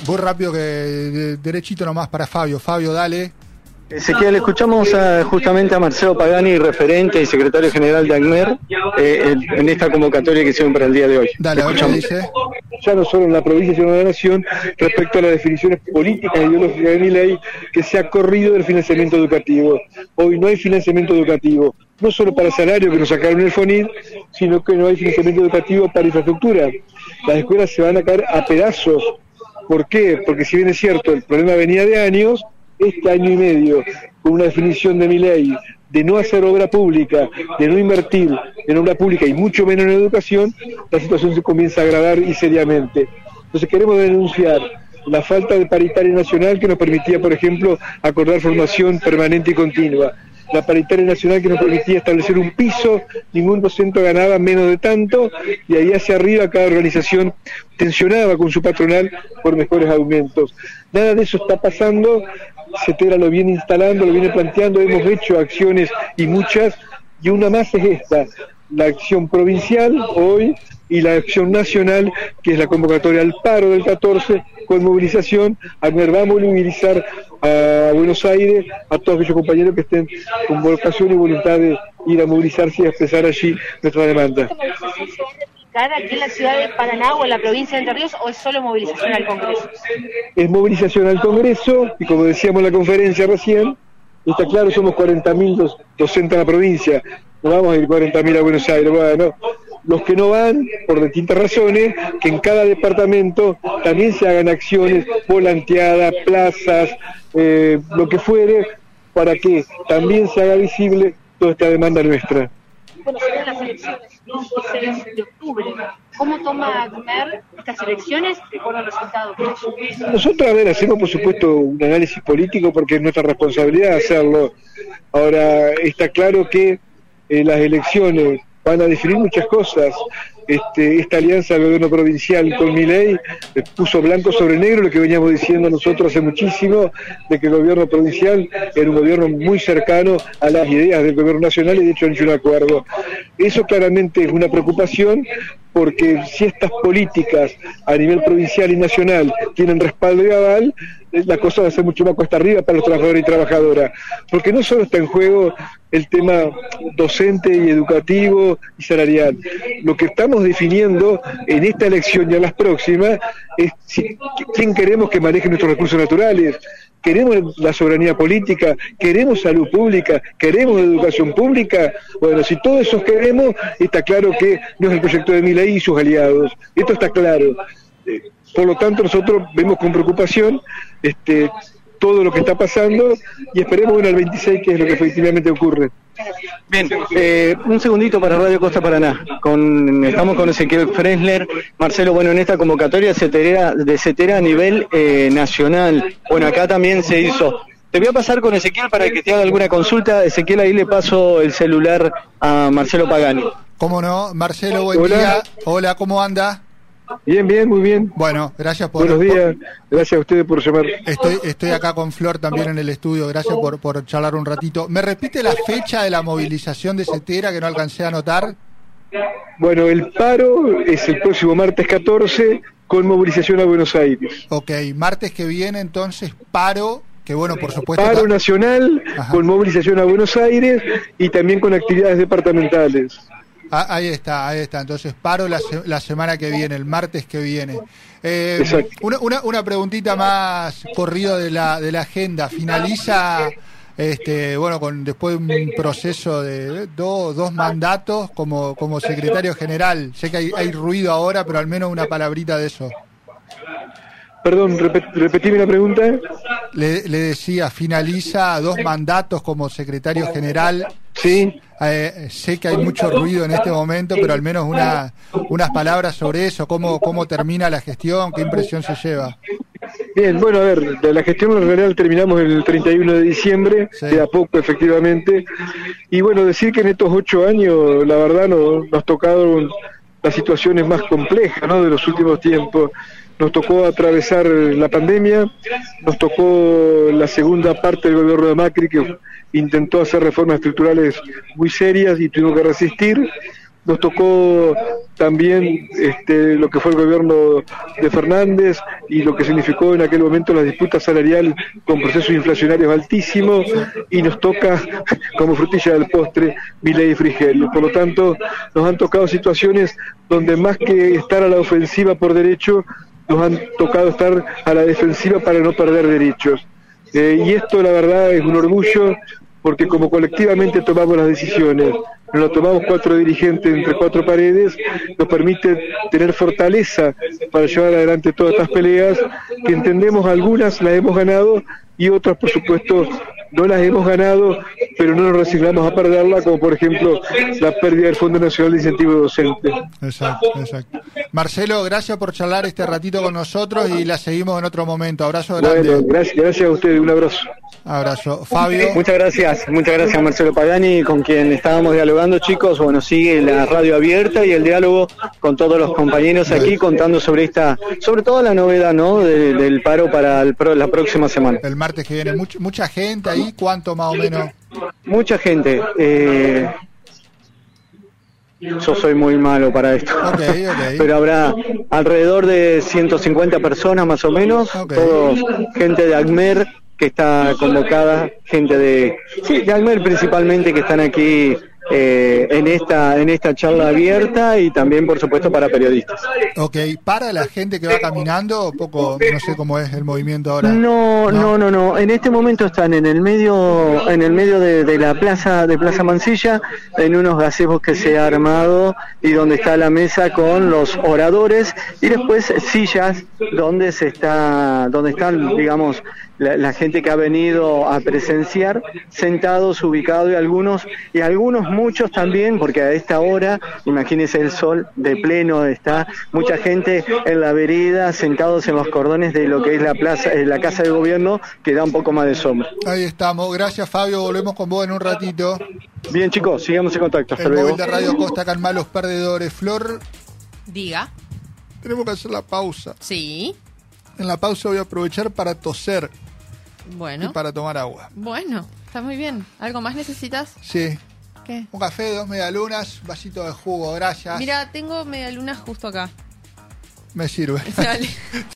Voy rápido que derechito nomás para Fabio. Fabio, dale. Ezequiel, escuchamos justamente a Marcelo Pagani, referente y secretario general de ACMER, en esta convocatoria que hicieron para el día de hoy. Dale, a ver qué dice. Ya no solo en la provincia, sino en la nación, respecto a las definiciones políticas e ideológicas de Milei, que se ha corrido del financiamiento educativo. Hoy no hay financiamiento educativo, no solo para salario que nos sacaron el FONID, sino que no hay financiamiento educativo para infraestructura. Las escuelas se van a caer a pedazos. ¿Por qué? Porque si bien es cierto, el problema venía de años, este año y medio, con una definición de Milei de no hacer obra pública, de no invertir en obra pública y mucho menos en educación, la situación se comienza a agravar y seriamente. Entonces queremos denunciar la falta de paritaria nacional que nos permitía, por ejemplo, acordar formación permanente y continua. La paritaria nacional que nos permitía establecer un piso, ningún docente ganaba menos de tanto, y ahí hacia arriba cada organización tensionaba con su patronal por mejores aumentos. Nada de eso está pasando. CETERA lo viene instalando, lo viene planteando, hemos hecho acciones y muchas, y una más es esta, la acción provincial hoy y la acción nacional, que es la convocatoria al paro del 14, con movilización. ACMER va a movilizar a Buenos Aires a todos aquellos compañeros que estén con vocación y voluntad de ir a movilizarse y a expresar allí nuestra demanda. ¿Esta movilización se va a replicar aquí en la ciudad de Paraná o en la provincia de Entre Ríos, o es solo movilización al Congreso? Es movilización al Congreso, y como decíamos en la conferencia recién, está claro, somos 40.000 docentes en la provincia, no vamos a ir 40.000 a Buenos Aires. Bueno, los que no van, por distintas razones, que en cada departamento también se hagan acciones volanteadas, plazas, lo que fuere, para que también se haga visible toda esta demanda nuestra. Bueno, serán las elecciones, 16 de octubre. ¿Cómo toma ACMER estas elecciones? ¿Recuerda el resultado? Nosotros, a ver, hacemos por supuesto un análisis político porque es nuestra responsabilidad hacerlo. Ahora, está claro que las elecciones van a definir muchas cosas. Esta alianza del gobierno provincial con Milei puso blanco sobre negro lo que veníamos diciendo nosotros hace muchísimo, de que el gobierno provincial era un gobierno muy cercano a las ideas del gobierno nacional, y de hecho han hecho un acuerdo. Eso claramente es una preocupación, porque si estas políticas a nivel provincial y nacional tienen respaldo y aval, la cosa va a ser mucho más cuesta arriba para los trabajadores y trabajadoras, porque no solo está en juego el tema docente y educativo y salarial. Lo que estamos definiendo en esta elección y en las próximas es quién queremos que maneje nuestros recursos naturales. ¿Queremos la soberanía política? ¿Queremos salud pública? ¿Queremos educación pública? Bueno, si todo eso queremos, está claro que no es el proyecto de Milei y sus aliados. Esto está claro. Por lo tanto, nosotros vemos con preocupación todo lo que está pasando, y esperemos el 26, que es lo que efectivamente ocurre. Bien, un segundito para Radio Costa Paraná. Estamos con Ezequiel Fresler. Marcelo, bueno, en esta convocatoria de CETERA a nivel nacional, bueno, acá también se hizo. Te voy a pasar con Ezequiel para que te haga alguna consulta. Ezequiel, ahí le paso el celular a Marcelo Pagani. ¿Cómo no? Marcelo, buen día. Hola, ¿cómo anda? Bien, muy bien. Bueno, gracias por... Buenos días, gracias a ustedes por llamar. Estoy acá con Flor también en el estudio, gracias por charlar un ratito. ¿Me repite la fecha de la movilización de CETERA, que no alcancé a anotar? Bueno, el paro es el próximo martes 14, con movilización a Buenos Aires. Ok, martes que viene entonces paro, que bueno, por supuesto... Paro nacional, ajá, con movilización a Buenos Aires y también con actividades departamentales. Ahí está. Entonces paro la semana que viene, el martes que viene. Una preguntita más corrido de la agenda. Finaliza, después de un proceso de dos mandatos como secretario general. Sé que hay ruido ahora, pero al menos una palabrita de eso. Perdón, repetime la pregunta. Le decía, finaliza 2 mandatos como secretario general. Sí. Sé que hay mucho ruido en este momento, pero al menos unas palabras sobre eso, cómo termina la gestión, qué impresión se lleva. Bien, bueno, a ver, la gestión en realidad terminamos el 31 de diciembre, sí, queda poco efectivamente, y bueno, decir que en estos 8 años, la verdad, nos tocaron las situaciones más complejas, ¿no?, de los últimos tiempos. Nos tocó atravesar la pandemia, nos tocó la segunda parte del gobierno de Macri, que intentó hacer reformas estructurales muy serias y tuvimos que resistir. nos tocó también lo que fue el gobierno de Fernández y lo que significó en aquel momento la disputa salarial con procesos inflacionarios altísimos, y nos toca como frutilla del postre Milei y Frigerio. Por lo tanto, nos han tocado situaciones donde más que estar a la ofensiva por derecho, nos han tocado estar a la defensiva para no perder derechos. Y esto, la verdad, es un orgullo, porque como colectivamente tomamos las decisiones, nos lo tomamos 4 dirigentes entre 4 paredes, nos permite tener fortaleza para llevar adelante todas estas peleas, que entendemos algunas las hemos ganado y otras, por supuesto, no las hemos ganado, pero no nos resignamos a perderla, como por ejemplo la pérdida del Fondo Nacional de Incentivo Docente. Exacto. Marcelo, gracias por charlar este ratito con nosotros y la seguimos en otro momento. Abrazo grande. Bueno, gracias a ustedes, un abrazo. Abrazo. Fabio. Muchas gracias Marcelo Pagani, con quien estábamos dialogando, chicos. Bueno, sigue la radio abierta y el diálogo con todos los compañeros aquí, contando sobre todo la novedad, ¿no?, del paro para la próxima semana. El martes que viene, mucha gente ahí, ¿cuánto más o menos? Mucha gente. Yo soy muy malo para esto. Okay. Pero habrá alrededor de 150 personas más o menos, todos gente de ACMER que está convocada, gente de ACMER principalmente, que están aquí en esta charla abierta, y también por supuesto para periodistas. ¿Para la gente que va caminando? Poco, no sé cómo es el movimiento ahora. No. En este momento están en el medio de la plaza Mansilla, en unos gazebos que se ha armado y donde está la mesa con los oradores, y después sillas donde están, digamos, la gente que ha venido a presenciar, sentados, ubicados, y algunos muchos también, porque a esta hora, imagínense, el sol de pleno, está mucha gente en la vereda, sentados en los cordones de lo que es la plaza, la Casa de Gobierno, que da un poco más de sombra. Ahí estamos. Gracias, Fabio. Volvemos con vos en un ratito. Bien, chicos, sigamos en contacto. Hasta el luego. móvil de Radio Costa, calma los perdedores. Flor. Diga. Tenemos que hacer la pausa. Sí. En la pausa voy a aprovechar para toser. Bueno. Y para tomar agua. Bueno, está muy bien. ¿Algo más necesitas? Sí. ¿Qué? Un café, 2 medialunas, vasito de jugo, gracias. Mira, tengo medialunas justo acá. Me sirve. Dale.